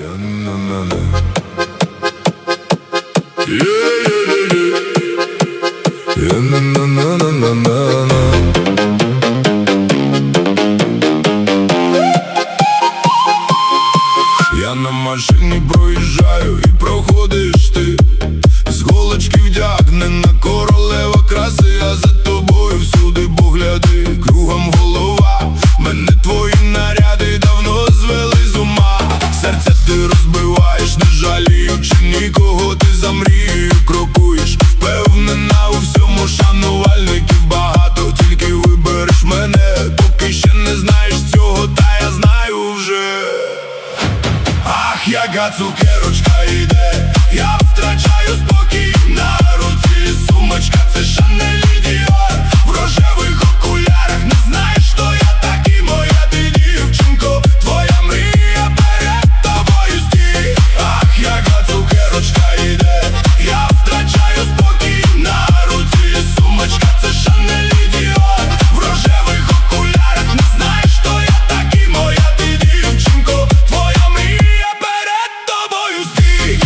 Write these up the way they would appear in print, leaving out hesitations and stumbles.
Я на машині проїжджаю і проходиш ти, з голочки вдягнена королева краси, а за тобою всюди погляди, кругом голова. Мене твої наряди давно звели з ума. Серце ти розбиваєш, не жаліючи нікого. Ти за мрією крокуєш, впевнена у всьому, шанувальників багато. Тільки вибереш мене, поки ще не знаєш цього, та я знаю вже. Ах, яка цукерочка йде, я втрачаю спокій. На руці сумочка, це Шанель і Діор. В рожевих окулярах, не знаєш, що я такий, моя ти дівчинко. Твоя мрія перед тобою стій. Ах, яка цукерочка йде, я втрачаю спокій. На руці сумочка, це Шанель і Діор. В рожевих окулярах, не знаєш, що я такий, моя ти дівчинко. Твоя мрія перед тобою стій.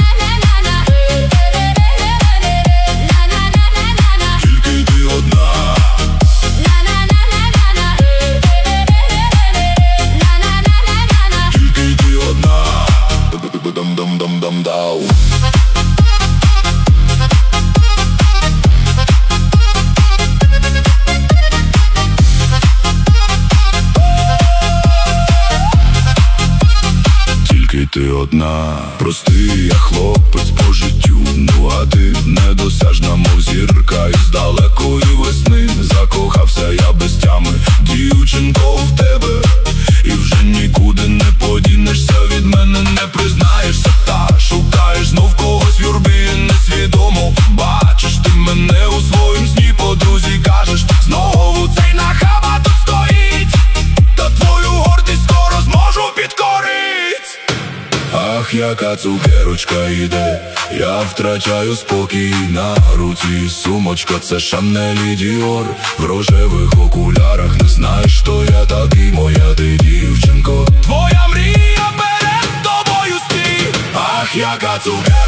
Тільки ти одна. Тільки ти одна. Дам-дам-дам-дам-дау. Тільки ти одна. Простий я хлопець по життю, ну а ти недосяжна, мов зірка із далекої весни. Закохався я без тями, дівчинко, в тебе, і вже нікуди не подінешся від мене, не признаєшся. Та шукаєш знов когось в юрбі, несвідомо бачиш ти мене у своїм сні. Подрузі кажеш, знову цей нахаба тут стоїть, та твою гордість скоро зможу підкорить. Ах, яка цукерочка йде, я втрачаю спокій. На руці сумочка, це Шанель і Діор. В рожевих окулярах, не знаєш, що я такий, моя ти дівчинко. Твоя мрія перед тобою стій. Ах, яка цукерочка.